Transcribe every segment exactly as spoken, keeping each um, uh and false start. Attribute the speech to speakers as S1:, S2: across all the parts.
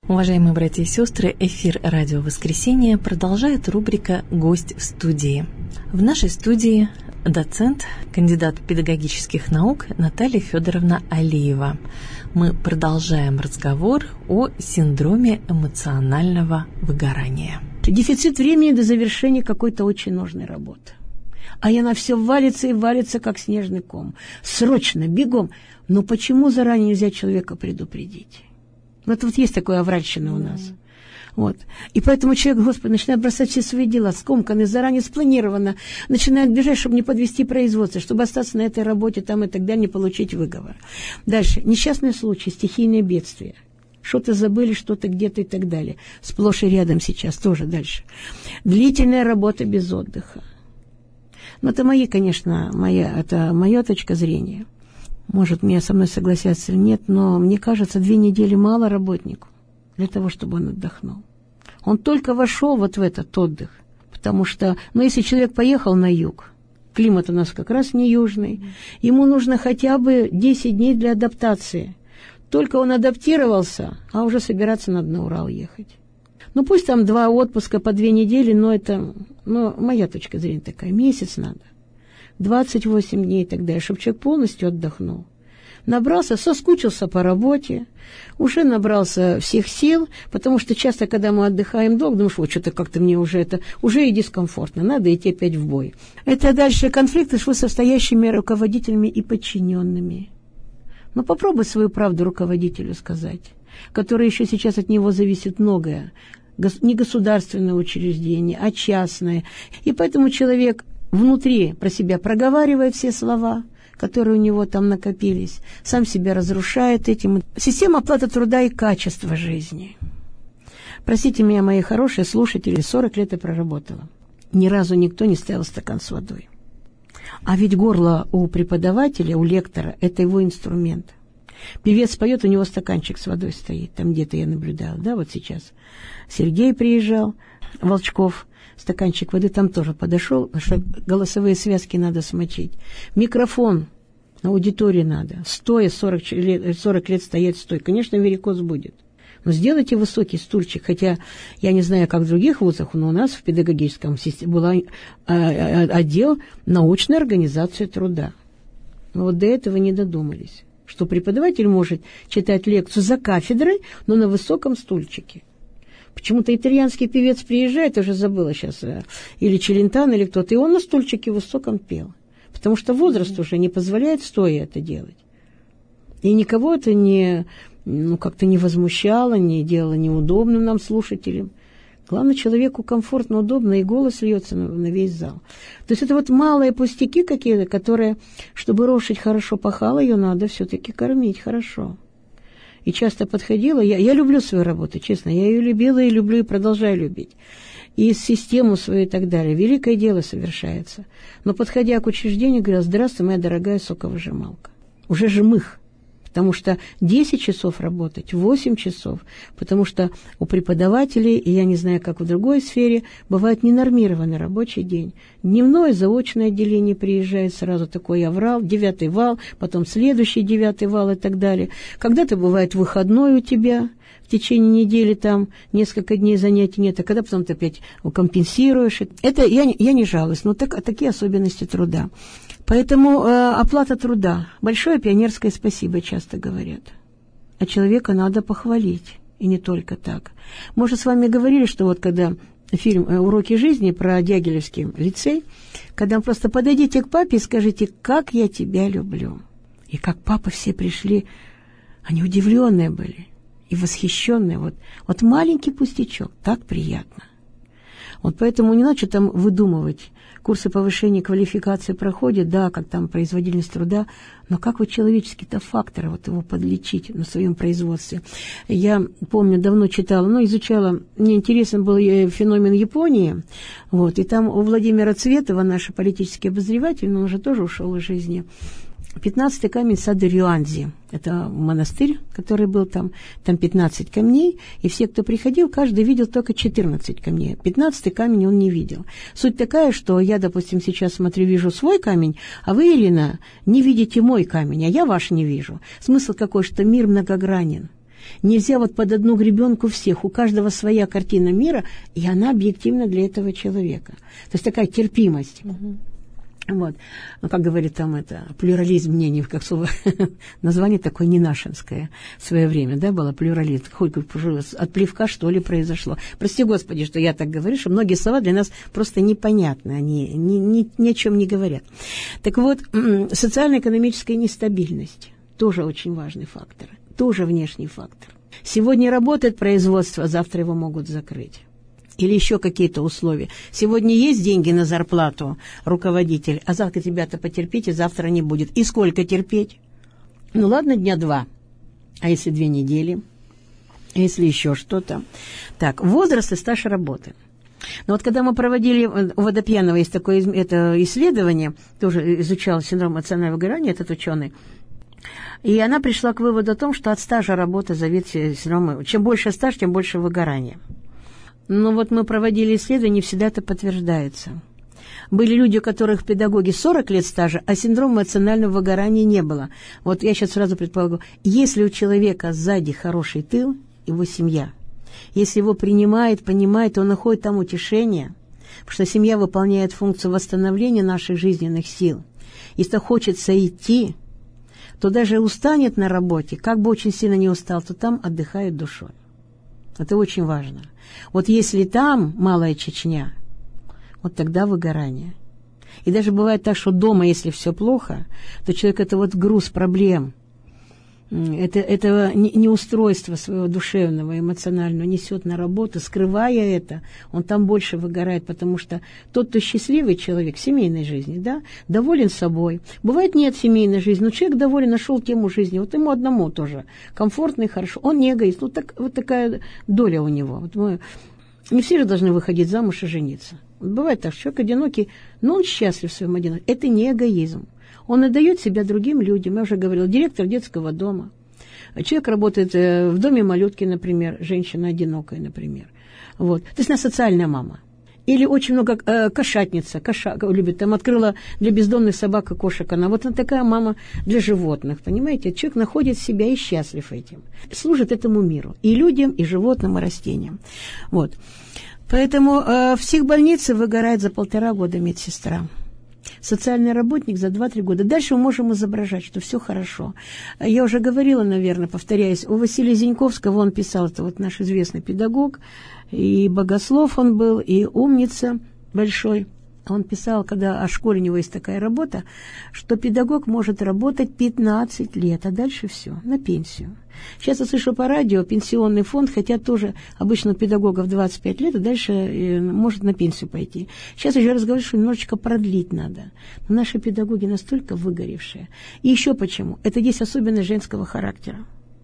S1: Уважаемые братья и сестры, эфир «Радио Воскресенье» продолжает рубрика «Гость в студии». В нашей студии доцент, кандидат педагогических наук Наталья Федоровна Алиева. Мы продолжаем разговор о синдроме эмоционального выгорания.
S2: Дефицит времени до завершения какой-то очень нужной работы. А она все валится и валится, как снежный ком. Срочно, бегом. Но почему заранее нельзя человека предупредить? Вот, вот есть такое овральщина у нас. Вот. И поэтому человек, Господи, начинает бросать все свои дела, скомканные, заранее спланировано, начинает бежать, чтобы не подвести производство, чтобы остаться на этой работе там и тогда не получить выговор. Дальше. Несчастные случаи, стихийные бедствия. Что-то забыли, что-то где-то и так далее. Сплошь и рядом сейчас тоже дальше. Длительная работа без отдыха. Ну, это мои, конечно, моя, это моя точка зрения. Может, меня со мной согласятся или нет, но мне кажется, две недели мало работнику для того, чтобы он отдохнул. Он только вошел вот в этот отдых, потому что, ну, если человек поехал на юг, климат у нас как раз не южный, ему нужно хотя бы десять дней для адаптации. Только он адаптировался, а уже собираться надо на Урал ехать. Ну, пусть там два отпуска по две недели, но это, ну, моя точка зрения такая, месяц надо. двадцать восемь дней и так далее, чтобы человек полностью отдохнул. Набрался, соскучился по работе, уже набрался всех сил, потому что часто, когда мы отдыхаем долго, думаешь, вот что-то как-то мне уже это, уже и дискомфортно, надо идти опять в бой. Это дальше конфликты с высшестоящими руководителями и подчиненными. Но попробуй свою правду руководителю сказать, который еще сейчас от него зависит многое. Не государственное учреждение, а частное. И поэтому человек внутри про себя проговаривает все слова, которые у него там накопились, сам себя разрушает этим. Система оплаты труда и качества жизни. Простите меня, мои хорошие слушатели, сорок лет я проработала. Ни разу никто не ставил стакан с водой. А ведь горло у преподавателя, у лектора – это его инструмент. Певец поет, у него стаканчик с водой стоит. Там где-то я наблюдала, да, вот сейчас. Сергей приезжал, Волчков, стаканчик воды там тоже подошел, потому что голосовые связки надо смочить. Микрофон на аудитории надо. Стоя сорок лет, сорок лет стоять стой. Конечно, варикоз будет. Но сделайте высокий стульчик, хотя я не знаю, как в других вузах, но у нас в педагогическом системе был отдел научной организации труда. Но вот до этого не додумались, что преподаватель может читать лекцию за кафедрой, но на высоком стульчике. Почему-то итальянский певец приезжает, уже забыла сейчас, или Челентано, или кто-то, и он на стульчике высоком пел. Потому что возраст уже не позволяет стоя это делать. И никого это не, ну, как-то не возмущало, не делало неудобным нам, слушателям. Главное, человеку комфортно, удобно, и голос льется на, на весь зал. То есть это вот малые пустяки какие-то, которые, чтобы лошадь хорошо пахала, ее надо все-таки кормить хорошо. И часто подходила, я, я люблю свою работу, честно, я ее любила и люблю, и продолжаю любить. И систему свою и так далее. Великое дело совершается. Но подходя к учреждению, говорила, здравствуй, моя дорогая соковыжималка. Уже жмых. Потому что десять часов работать, восемь часов, потому что у преподавателей, и я не знаю, как в другой сфере, бывает ненормированный рабочий день. Дневное заочное отделение приезжает, сразу такой аврал, девятый вал, потом следующий девятый вал и так далее. Когда-то бывает выходной у тебя, в течение недели там несколько дней занятий нет, а когда потом ты опять компенсируешь. Это я, я не жалуюсь, но так, такие особенности труда. Поэтому э, оплата труда. Большое пионерское спасибо, часто говорят. А человека надо похвалить. И не только так. Мы же с вами говорили, что вот когда фильм «Уроки жизни» про Дягилевский лицей, когда просто подойдите к папе и скажите, как я тебя люблю. И как папы все пришли, они удивленные были и восхищенные. Вот, вот маленький пустячок, так приятно. Вот поэтому не надо что там выдумывать. Курсы повышения квалификации проходят, да, как там производительность труда, но как вот человеческий-то фактор, вот его подлечить на своем производстве. Я помню, давно читала, ну, изучала, мне интересен был феномен Японии, вот, и там у Владимира Цветова, наш политический обозреватель, но он уже тоже ушел из жизни, пятнадцатый камень сада Рюанзи. Это монастырь, который был там. Там пятнадцать камней, и все, кто приходил, каждый видел только четырнадцать камней. пятнадцатый камень он не видел. Суть такая, что я, допустим, сейчас смотрю, вижу свой камень, а вы, Ирина, не видите мой камень, а я ваш не вижу. Смысл какой, что мир многогранен. Нельзя вот под одну гребенку всех. У каждого своя картина мира, и она объективна для этого человека. То есть такая терпимость. Угу. Вот. Ну, как говорит там это, плюрализм мнений, как слово, название такое ненашинское в свое время, да, было плюрализм. Хоть от плевка, что ли, произошло. Прости, Господи, что я так говорю, что многие слова для нас просто непонятны, они ни, ни, ни о чем не говорят. Так вот, социально-экономическая нестабильность тоже очень важный фактор, тоже внешний фактор. Сегодня работает производство, а завтра его могут закрыть. Или еще какие-то условия. Сегодня есть деньги на зарплату, руководитель, а завтра, ребята, потерпите, завтра не будет. И сколько терпеть? Ну ладно, дня два. А если две недели? А если еще что-то? Так, возраст и стаж работы. Но вот когда мы проводили, у Водопьянова есть такое это исследование, тоже изучал синдром эмоционального выгорания, этот ученый, и она пришла к выводу о том, что от стажа работы зависит синдром. Чем больше стаж, тем больше выгорания. Но вот мы проводили исследования, не всегда это подтверждается. Были люди, у которых педагоги сорок лет стажа, а синдрома эмоционального выгорания не было. Вот я сейчас сразу предполагаю, если у человека сзади хороший тыл, его семья, если его принимает, понимает, он находит там утешение, потому что семья выполняет функцию восстановления наших жизненных сил. Если хочется идти, то даже устанет на работе, как бы очень сильно не устал, то там отдыхает душой. Это очень важно. Вот если там малая Чечня, вот тогда выгорание. И даже бывает так, что дома, если все плохо, то человек это вот груз проблем, это, это неустройство своего душевного, эмоционального несет на работу, скрывая это, он там больше выгорает, потому что тот, кто счастливый человек в семейной жизни, да, доволен собой. Бывает, нет семейной жизни, но человек доволен, нашел тему жизни, вот ему одному тоже комфортно и хорошо, он не эгоист, вот, так, вот такая доля у него. Вот мы, не все же должны выходить замуж и жениться. Вот бывает так, что человек одинокий, но он счастлив в своем одиночестве. Это не эгоизм. Он отдает себя другим людям. Я уже говорила, директор детского дома. Человек работает в доме малютки, например, женщина одинокая, например. Вот. То есть она социальная мама. Или очень много э, кошатница, коша, любит, там открыла для бездомных собак и кошек. Она вот она такая мама для животных, понимаете? Человек находит себя и счастлив этим. Служит этому миру. И людям, и животным, и растениям. Вот. Поэтому э, в психбольнице выгорает за полтора года медсестра. Социальный работник за два-три года. Дальше мы можем изображать, что все хорошо. Я уже говорила, наверное, повторяюсь, у Василия Зиньковского, он писал, это вот наш известный педагог, и богослов он был, и умница большой. Он писал, когда о школе у него есть такая работа, что педагог может работать пятнадцать лет, а дальше все, на пенсию. Сейчас я слышу по радио, пенсионный фонд, хотя тоже обычно у педагогов двадцать пять лет, а дальше э, может на пенсию пойти. Сейчас уже разговариваю, что немножечко продлить надо. Но наши педагоги настолько выгоревшие. И еще почему? Это здесь особенность женского характера.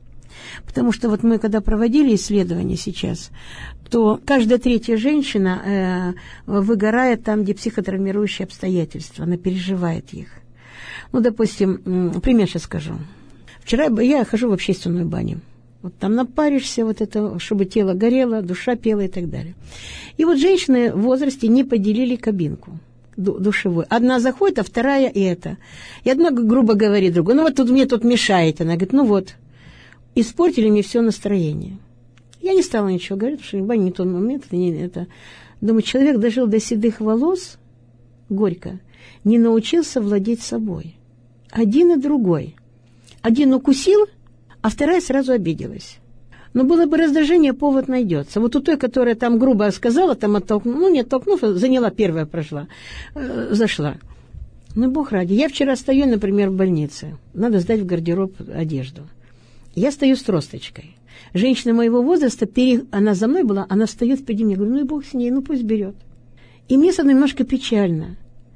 S2: Потому что вот мы, когда проводили исследования сейчас, то каждая третья женщина э, выгорает там, где психотравмирующие обстоятельства, она переживает их. Ну, допустим, пример сейчас скажу. Вчера я хожу в общественную баню. Вот там напаришься, вот это, чтобы тело горело, душа пела и так далее. И вот женщины в возрасте не поделили кабинку душевую. Одна заходит, а вторая и это. И одна грубо говорит другой, ну вот тут мне тут мешает. Она говорит, ну вот, испортили мне все настроение. Я не стала ничего говорить, потому что баня не тот момент. Не, это. Думаю, человек дожил до седых волос, горько, не научился владеть собой. Один и другой. Один укусил, а вторая сразу обиделась. Но было бы раздражение, повод найдется. Вот у той, которая там грубо сказала, там оттолкнула, ну, не оттолкнув, заняла, первая прошла, э, зашла. Ну, бог ради. Я вчера стою, например, в больнице. Надо сдать в гардероб одежду. Я стою с тросточкой. Женщина моего возраста, пере... она за мной была, она встает впереди меня. Я говорю, ну и бог с ней, ну пусть берет. И мне с одной немножко печально.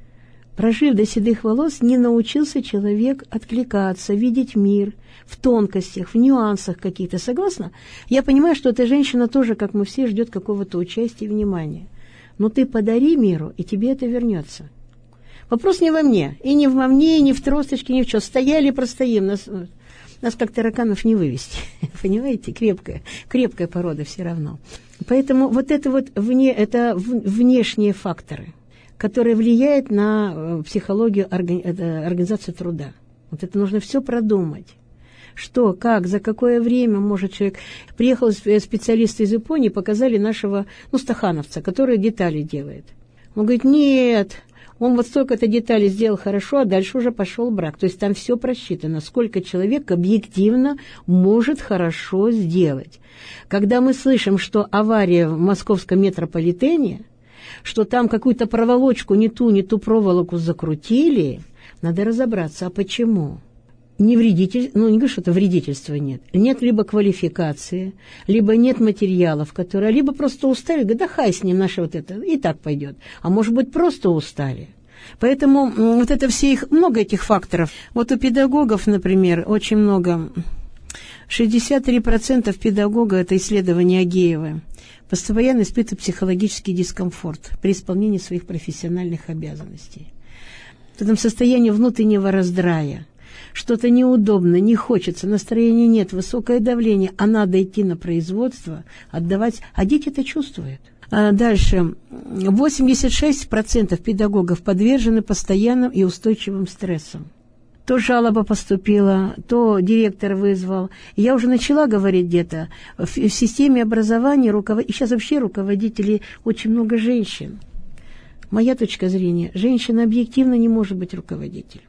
S2: Прожив до седых волос, не научился человек откликаться, видеть мир в тонкостях, в нюансах каких-то. Согласна? Я понимаю, что эта женщина тоже, как мы все, ждет какого-то участия и внимания. Но ты подари миру, и тебе это вернется. Вопрос не во мне. И не во мне, и не в тросточке, ни в чем. Стояли, простоим. Нас, нас как тараканов не вывести. Понимаете? Крепкая, крепкая порода все равно. Поэтому вот это вот вне, это внешние факторы, которые влияют на психологию, организацию труда. Вот это нужно все продумать. что, как, за какое время может человек... Приехал специалист из Японии, показали нашего, ну, стахановца, который детали делает. Он говорит, нет, он вот столько-то деталей сделал хорошо, а дальше уже пошел брак. То есть там все просчитано, сколько человек объективно может хорошо сделать. Когда мы слышим, что авария в московском метрополитене, что там какую-то проволочку, не ту, не ту проволоку закрутили, надо разобраться, а почему? Не вредитель, ну не говорю, что это вредительства нет. Нет либо квалификации, либо нет материалов, которые, либо просто устали, говорят, да хай с ним, наше вот это, и так пойдет. А может быть, просто устали. Поэтому вот это все их, много этих факторов. Вот у педагогов, например, очень много, шестьдесят три процента педагога, это исследование Агеева, постоянно испытывает психологический дискомфорт при исполнении своих профессиональных обязанностей. В этом состоянии внутреннего раздрая. Что-то неудобно, не хочется, настроения нет, высокое давление, а надо идти на производство, отдавать, а дети это чувствуют. А дальше, восемьдесят шесть процентов педагогов подвержены постоянным и устойчивым стрессам. То жалоба поступила, то директор вызвал. Я уже начала говорить где-то, в, в системе образования, руковод... и сейчас вообще руководителей очень много женщин. Моя точка зрения, женщина объективно не может быть руководителем.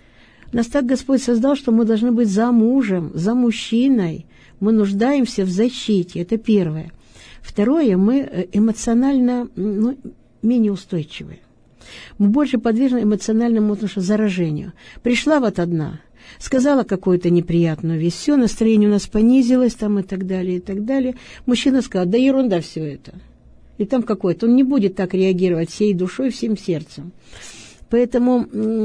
S2: Нас так Господь создал, что мы должны быть за мужем, за мужчиной. Мы нуждаемся в защите, это первое. Второе, мы эмоционально, ну, менее устойчивы. Мы больше подвержены эмоциональному заражению. Пришла вот одна, сказала какую-то неприятную вещь, все, настроение у нас понизилось, там и так далее, и так далее. Мужчина сказал, да ерунда все это. И там какой-то, он не будет так реагировать всей душой, всем сердцем. Поэтому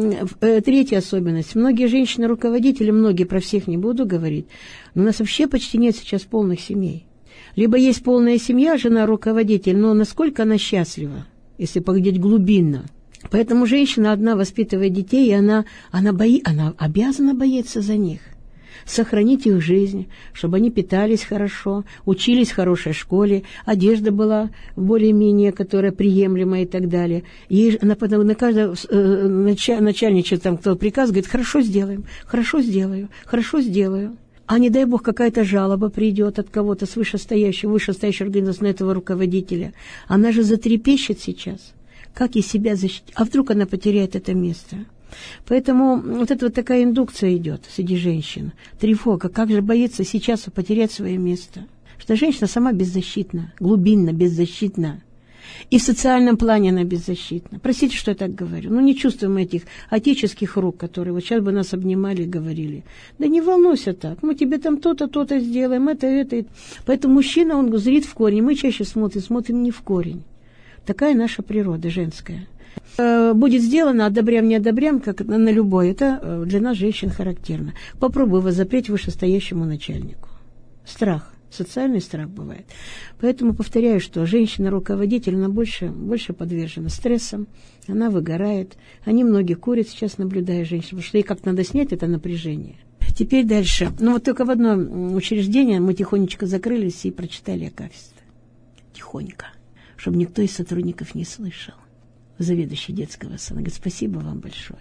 S2: э, третья особенность. Многие женщины-руководители, многие, про всех не буду говорить, но у нас вообще почти нет сейчас полных семей. Либо есть полная семья, жена-руководитель, но насколько она счастлива, если поглядеть глубинно. Поэтому женщина одна воспитывает детей, и она, она, бои, она обязана бояться за них. Сохранить их жизнь, чтобы они питались хорошо, учились в хорошей школе, одежда была более-менее, которая приемлемая и так далее. И она на каждого э, начальничает, там кто приказ, говорит, хорошо сделаем, хорошо сделаю, хорошо сделаю. А не дай бог какая-то жалоба придет от кого-то с вышестоящего, вышестоящей организации на этого руководителя. Она же затрепещет сейчас. Как ей себя защитить? А вдруг она потеряет это место? Поэтому вот эта вот такая индукция идет среди женщин. Тревога, как же боится сейчас потерять свое место. Что женщина сама беззащитна, глубинно беззащитна. И в социальном плане она беззащитна. Простите, что я так говорю. Ну, не чувствуем этих отеческих рук, которые вот сейчас бы нас обнимали и говорили. Да не волнуйся так, мы тебе там то-то, то-то сделаем, это, это. Поэтому мужчина, он зрит в корень. Мы чаще смотрим, смотрим не в корень. Такая наша природа женская. Будет сделано, одобрям, не одобрям, как на любой. Это для нас, женщин, характерно. Попробуй возопреть вышестоящему начальнику. Страх. Социальный страх бывает. Поэтому повторяю, что женщина-руководитель, она больше, больше подвержена стрессам, она выгорает. Они многие курят сейчас, наблюдая женщин, потому что ей как-то надо снять это напряжение. Теперь дальше. Ну вот только в одно учреждение мы тихонечко закрылись и прочитали акафисты. Тихонько. Чтобы никто из сотрудников не слышал. Заведующий детского сада говорит, спасибо вам большое.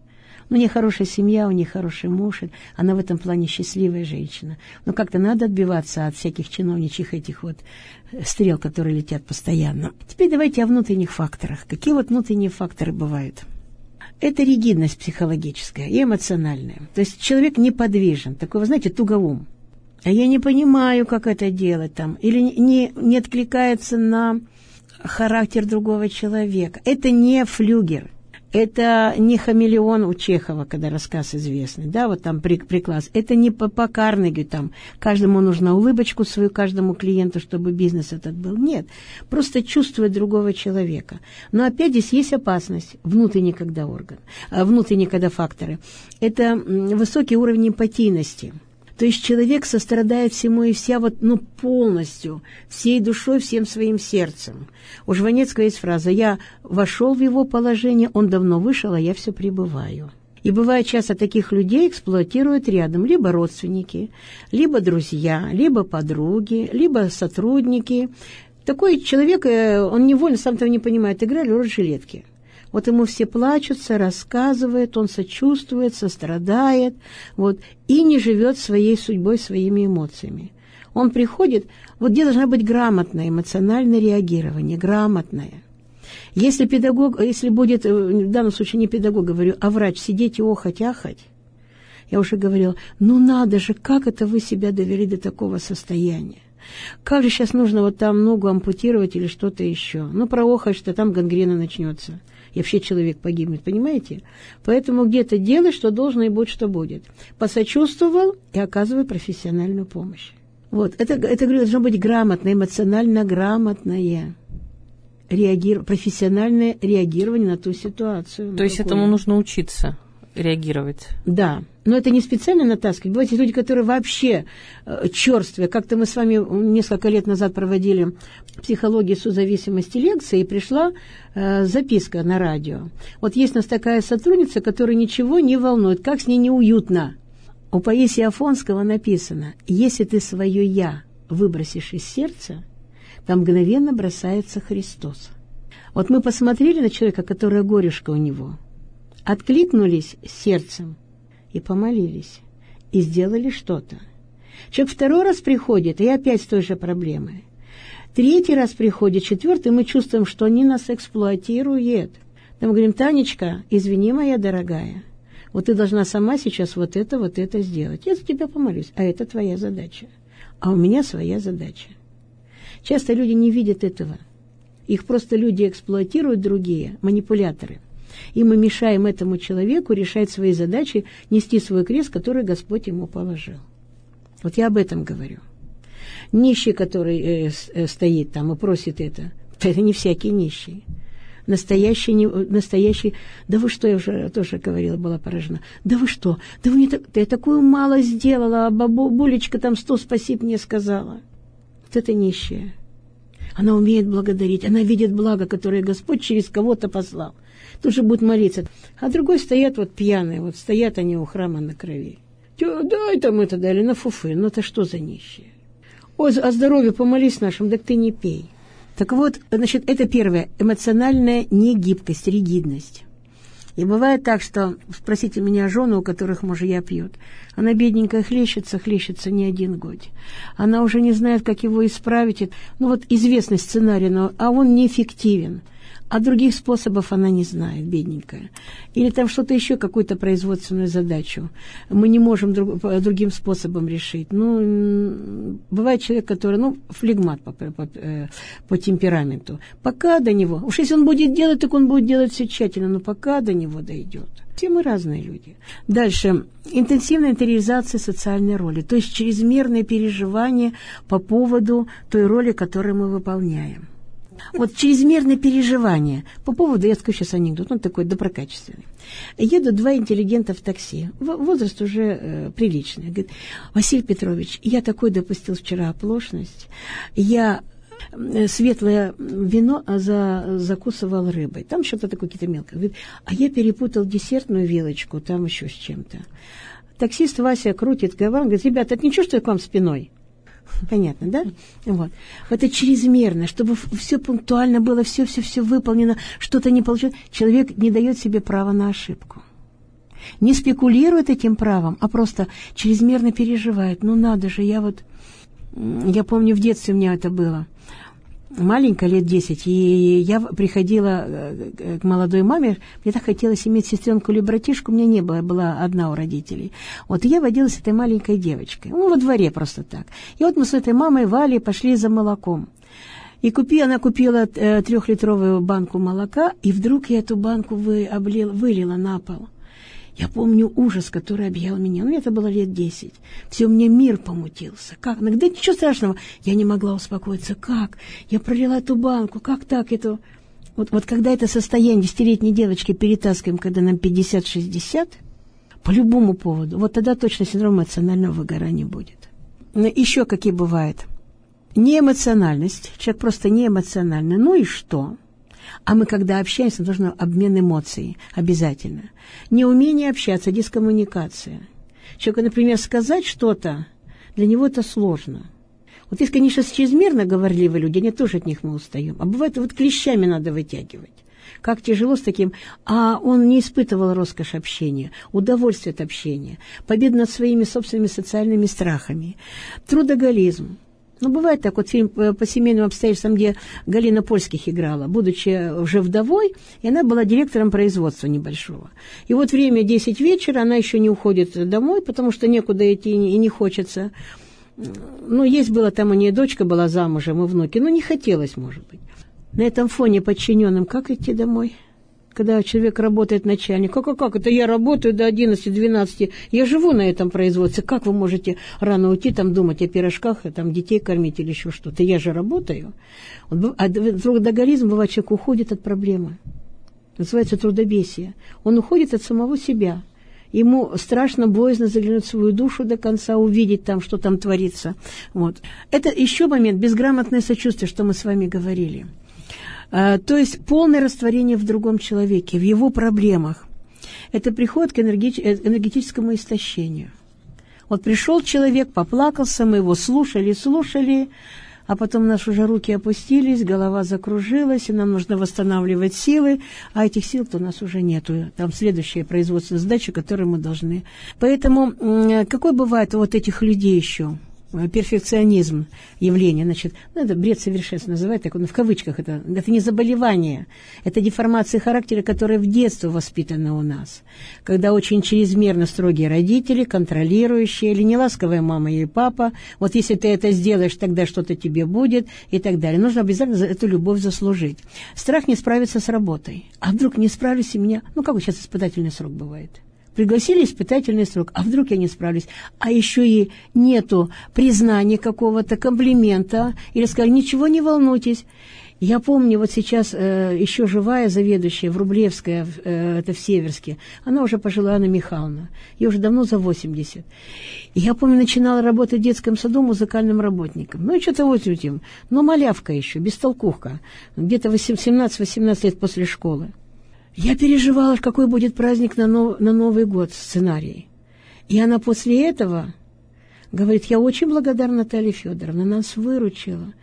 S2: У нее хорошая семья, у нее хороший муж, она в этом плане счастливая женщина. Но как-то надо отбиваться от всяких чиновничьих этих вот стрел, которые летят постоянно. Теперь давайте о внутренних факторах. Какие вот внутренние факторы бывают? Это ригидность психологическая и эмоциональная. То есть человек неподвижен, такой, вы знаете, тугоум. А я не понимаю, как это делать там. Или не, не откликается на характер другого человека. Это не флюгер. Это не хамелеон у Чехова, когда рассказ известный, да, вот там приклад. Это не по Карнеги, там, каждому нужна улыбочку свою, каждому клиенту, чтобы бизнес этот был. Нет, просто чувствовать другого человека. Но опять здесь есть опасность, внутренний когда орган, внутренние когда факторы. Это высокий уровень эмпатийности. То есть человек сострадает всему и вся вот, ну, полностью, всей душой, всем своим сердцем. У Жванецкого есть фраза «Я вошел в его положение, он давно вышел, а я все пребываю». И бывает часто таких людей эксплуатируют рядом либо родственники, либо друзья, либо подруги, либо сотрудники. Такой человек, он невольно, сам того не понимает, играли роль жилетки. Вот ему все плачутся, рассказывают, он сочувствует, сострадает, вот, и не живет своей судьбой, своими эмоциями. Он приходит, вот где должно быть грамотное эмоциональное реагирование, грамотное. Если педагог, если будет, в данном случае не педагог, говорю, а врач, сидеть и охать, ахать, я уже говорила, ну надо же, как это вы себя довели до такого состояния? Как же сейчас нужно вот там ногу ампутировать или что-то еще? Ну, проохать, что там гангрена начнется. И вообще человек погибнет, понимаете? Поэтому где-то делай, что должно, и будет, что будет. Посочувствовал и оказывай профессиональную помощь. Вот, это, это говорю, должно быть грамотное, эмоционально грамотное, реагир... профессиональное реагирование на ту ситуацию.
S1: То есть
S2: какую.
S1: Этому нужно учиться реагировать?
S2: Да, но это не специально натаскивать. Бывают люди, которые вообще э, черствые. Как-то мы с вами несколько лет назад проводили психологию созависимости лекции, и пришла э, записка на радио. Вот есть у нас такая сотрудница, которая ничего не волнует, как с ней неуютно. У Паисия Афонского написано: «Если ты свое «я» выбросишь из сердца, там мгновенно бросается Христос». Вот мы посмотрели на человека, которое горюшка у него, откликнулись сердцем и помолились, и сделали что-то. Человек второй раз приходит, и опять с той же проблемой. Третий раз приходит, четвертый, мы чувствуем, что они нас эксплуатируют. Мы говорим: Танечка, извини, моя дорогая, вот ты должна сама сейчас вот это, вот это сделать. Я за тебя помолюсь, а это твоя задача. А у меня своя задача. Часто люди не видят этого. Их просто люди эксплуатируют, другие, манипуляторы. И мы мешаем этому человеку решать свои задачи, нести свой крест, который Господь ему положил. Вот я об этом говорю. Нищий, который э, э, стоит там и просит это, это не всякий нищий. Настоящий, не, настоящий, да вы что, я уже тоже говорила, была поражена. Да вы что, да вы мне так, да я такую мало сделала, а бабулечка там сто спасибо мне сказала. Вот это нищая. Она умеет благодарить, она видит благо, которое Господь через кого-то послал. Тут же будет молиться. А другой стоят вот пьяные, вот стоят они у храма на крови. Дай там это дали, на фуфы, ну это что за нищие? Ой, о здоровье помолись нашим, так ты не пей. Так вот, значит, это первое, эмоциональная негибкость, ригидность. И бывает так, что, спросите меня, жены, у которых мужья пьют, она бедненькая хлещется, хлещется не один год. Она уже не знает, как его исправить. Ну вот известный сценарий, но, а он неэффективен. А других способов она не знает, бедненькая. Или там что-то еще, какую-то производственную задачу. Мы не можем друг, другим способом решить. Ну, бывает человек, который, ну, флегмат по, по, по темпераменту. Пока до него, уж если он будет делать, так он будет делать все тщательно, но пока до него дойдет. Все мы разные люди. Дальше. Интенсивная интериоризация социальной роли, то есть чрезмерное переживание по поводу той роли, которую мы выполняем. Вот чрезмерное переживание по поводу, я скажу сейчас анекдот, он такой доброкачественный. Едут два интеллигента в такси, возраст уже э, приличный. Говорит: Василий Петрович, я такой допустил вчера оплошность, я светлое вино за, закусывал рыбой, там что-то такое какие-то мелкое. Говорит: а я перепутал десертную вилочку, там еще с чем-то. Таксист Вася крутит головой, говорит: ребята, это ничего, что я к вам спиной? Понятно, да? Вот. Это чрезмерно, чтобы все пунктуально было, все-все-все выполнено, что-то не получилось. Человек не дает себе права на ошибку. Не спекулирует этим правом, а просто чрезмерно переживает. Ну надо же, я вот... Я помню, в детстве у меня это было. Маленькая, лет десять, и я приходила к молодой маме, мне так хотелось иметь сестренку или братишку, у меня не было, я была одна у родителей. Вот, и я водила с этой маленькой девочкой, ну, во дворе просто так. И вот мы с этой мамой Валей пошли за молоком. И купи, она купила э, трехлитровую банку молока, и вдруг я эту банку вы, облил, вылила на пол. Я помню ужас, который объял меня. Ну, это было лет десять. Все, мне мир помутился. Как? Ну, да ничего страшного. Я не могла успокоиться. Как? Я пролила эту банку. Как так? Это... Вот, вот когда это состояние десятилетней девочки перетаскиваем, когда нам пятьдесят-шестьдесят, по любому поводу, вот тогда точно синдром эмоционального выгорания будет. Но еще какие бывают? Неэмоциональность. Человек просто неэмоциональный. Ну и что? А мы, когда общаемся, должен обмен эмоций обязательно. Неумение общаться, дискоммуникация. Человеку, например, сказать что-то, для него это сложно. Вот есть, конечно, чрезмерно говорливые люди, они тоже от них мы устаем. А бывает, вот клещами надо вытягивать. Как тяжело с таким. А он не испытывал роскошь общения, удовольствие от общения, победу над своими собственными социальными страхами, трудоголизм. Ну, бывает так, вот фильм по семейным обстоятельствам, где Галина Польских играла, будучи уже вдовой, и она была директором производства небольшого. И вот время десять вечера, она еще не уходит домой, потому что некуда идти и не хочется. Ну, есть было там у нее дочка была замужем и внуки, но не хотелось, может быть. На этом фоне подчиненным как идти домой? Когда человек работает начальник, как, как, как, это я работаю до одиннадцати-двенадцати, я живу на этом производстве, как вы можете рано уйти, там думать о пирожках, там детей кормить или еще что-то, я же работаю. А трудоголизм, бывает, человек уходит от проблемы, называется трудобесие, он уходит от самого себя, ему страшно, боязно заглянуть в свою душу до конца, увидеть там, что там творится. Вот. Это еще момент, безграмотное сочувствие, что мы с вами говорили. То есть полное растворение в другом человеке, в его проблемах. Это приход к энергетическому истощению. Вот пришел человек, поплакался, мы его слушали, слушали, а потом наши уже руки опустились, голова закружилась, и нам нужно восстанавливать силы, а этих сил-то у нас уже нету. Там следующая производственная задача, которую мы должны. Поэтому какой бывает у вот этих людей еще? Перфекционизм явление, значит, ну, это бред совершенства называют, так он в кавычках, это, это не заболевание, это деформация характера, которая в детстве воспитана у нас, когда очень чрезмерно строгие родители, контролирующие, или неласковая мама или папа, вот если ты это сделаешь, тогда что-то тебе будет, и так далее. Нужно обязательно за эту любовь заслужить. Страх не справиться с работой. А вдруг не справлюсь, и меня, ну как вот сейчас испытательный срок бывает? Пригласили испытательный срок, а вдруг я не справлюсь? А еще и нету признания какого-то, комплимента, или сказали, ничего не волнуйтесь. Я помню, вот сейчас э, еще живая заведующая Врублевская, э, это в Северске, она уже пожилая, Анна Михайловна, ей уже давно за восемьдесят. И я помню, начинала работать в детском саду музыкальным работником. Ну и что-то вот этим, но малявка еще, бестолкухка, где-то семнадцать-восемнадцать лет после школы. Я переживала, какой будет праздник на, нов, на Новый год, сценарий. И она после этого говорит, я очень благодарна Наталье Федоровне, она нас выручила.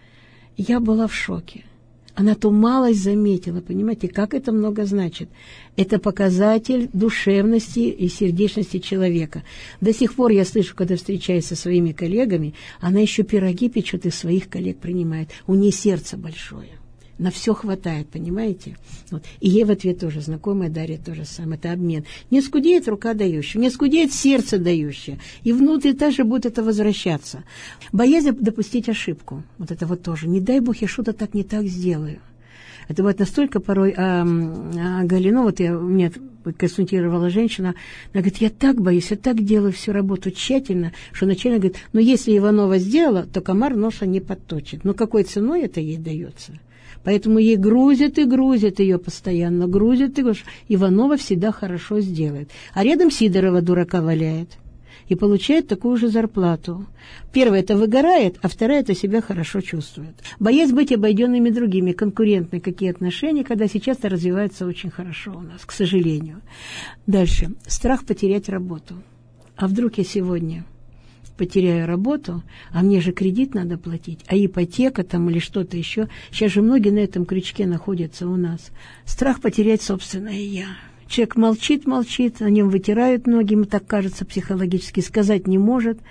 S2: Я была в шоке. Она ту малость заметила, понимаете, как это много значит. Это показатель душевности и сердечности человека. До сих пор я слышу, когда встречаюсь со своими коллегами, она еще пироги печет и своих коллег принимает. У нее сердце большое. На все хватает, понимаете? Вот. И ей в ответ тоже, знакомая Дарья тоже самое, это обмен. Не скудеет рука дающая, не скудеет сердце дающее. И внутрь также будет это возвращаться. Боязнь допустить ошибку. Вот это вот тоже. Не дай Бог, я что-то так не так сделаю. Это бывает настолько порой, а, а Галину, вот я, меня консультировала женщина, она говорит, я так боюсь, я так делаю всю работу тщательно, что начальник говорит, ну если Иванова сделала, то комар носа не подточит. Но какой ценой это ей дается? Поэтому ей грузят и грузят ее постоянно, грузят и грузят. Иванова всегда хорошо сделает. А рядом Сидорова дурака валяет. И получает такую же зарплату. Первая это выгорает, а вторая это себя хорошо чувствует. Боясь быть обойденными другими, конкурентные какие отношения, когда сейчас-то развиваются очень хорошо у нас, к сожалению. Дальше. Страх потерять работу. А вдруг я сегодня потеряю работу, а мне же кредит надо платить, а ипотека там или что-то еще. Сейчас же многие на этом крючке находятся у нас. Страх потерять собственное «я». Человек молчит, молчит, о нем вытирают ноги, ему так кажется психологически, сказать не может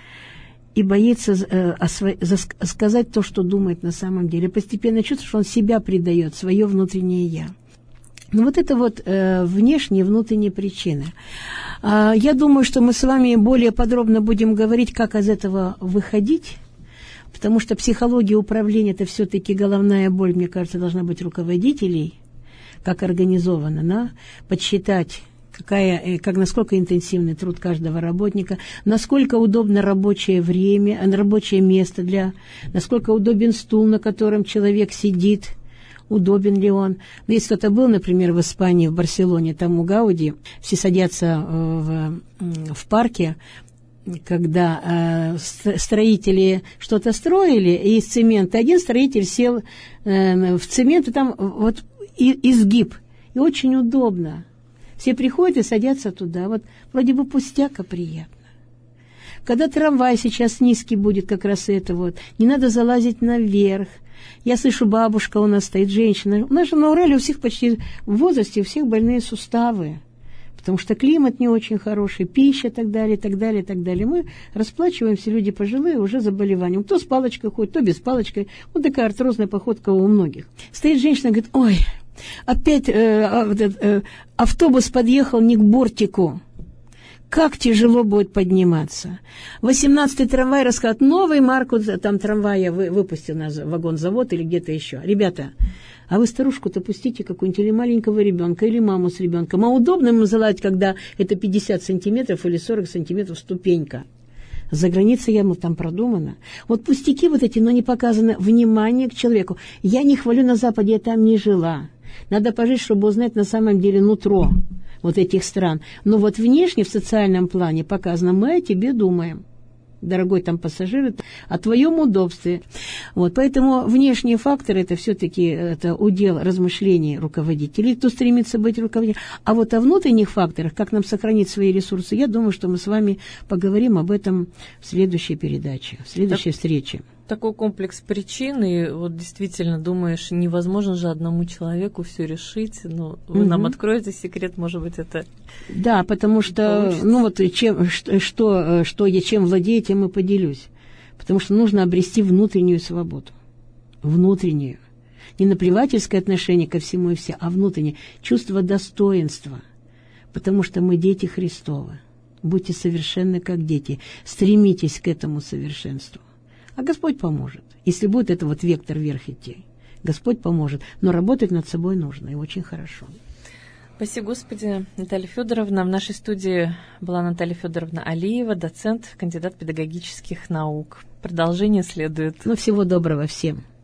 S2: и боится э, осво... сказать то, что думает на самом деле. Постепенно чувствует, что он себя предает, свое внутреннее «я». Ну вот это вот э, внешние, внутренние причины. А, я думаю, что мы с вами более подробно будем говорить, как из этого выходить, потому что психология управления – это все-таки головная боль, мне кажется, должна быть руководителей, как организовано, да? Подсчитать, какая, как, насколько интенсивный труд каждого работника, насколько удобно рабочее время, рабочее место, для, насколько удобен стул, на котором человек сидит, удобен ли он. Если кто-то был, например, в Испании, в Барселоне, там у Гауди, все садятся в, в парке, когда э, строители что-то строили, и из цемента один строитель сел э, в цемент, и там вот и, изгиб, и очень удобно. Все приходят и садятся туда, вот вроде бы пустяк, а приятно. Когда трамвай сейчас низкий будет, как раз это вот, не надо залазить наверх, Я слышу, бабушка у нас стоит, женщина. У нас же на Урале у всех почти в возрасте, у всех больные суставы. Потому что климат не очень хороший, пища и так далее, и так далее, и так далее. Мы расплачиваемся, люди пожилые, уже заболеванием. Кто с палочкой ходит, кто без палочкой. Вот такая артрозная походка у многих. Стоит женщина, говорит, ой, опять э, э, автобус подъехал не к бортику. Как тяжело будет подниматься. восемнадцатый трамвай рассказывает, новый марку там трамвая выпустил на вагонзавод или где-то еще. Ребята, а вы старушку-то пустите какую-нибудь или маленького ребенка, или маму с ребенком. А удобно ему залазить, когда это пятьдесят сантиметров или сорок сантиметров ступенька. За границей яму там продумано. Вот пустяки вот эти, но не показано внимание к человеку. Я не хвалю на Западе, я там не жила. Надо пожить, чтобы узнать на самом деле нутро вот этих стран. Но вот внешне, в социальном плане показано, мы о тебе думаем, дорогой там пассажир, о твоем удобстве. Вот, поэтому внешние факторы, это все-таки это удел размышлений руководителей, кто стремится быть руководителем. А вот о внутренних факторах, как нам сохранить свои ресурсы, я думаю, что мы с вами поговорим об этом в следующей передаче, в следующей так, встрече.
S1: Такой комплекс причин, и вот действительно думаешь, невозможно же одному человеку все решить. Ну, вы угу. нам откроете секрет, может быть, это...
S2: Да, потому что, получится. ну вот, чем, что, что, что я чем владею, тем и поделюсь. Потому что нужно обрести внутреннюю свободу. Внутреннюю. Не наплевательское отношение ко всему и все, а внутреннее. Чувство достоинства. Потому что мы дети Христовы. Будьте совершенны, как дети. Стремитесь к этому совершенству. А Господь поможет. Если будет это вот вектор вверх идти, Господь поможет. Но работать над собой нужно, и очень хорошо.
S1: Спасибо, Господи. Наталья Федоровна. В нашей студии была Наталья Федоровна Алиева, доцент, кандидат педагогических наук. Продолжение следует.
S2: Ну, всего доброго всем.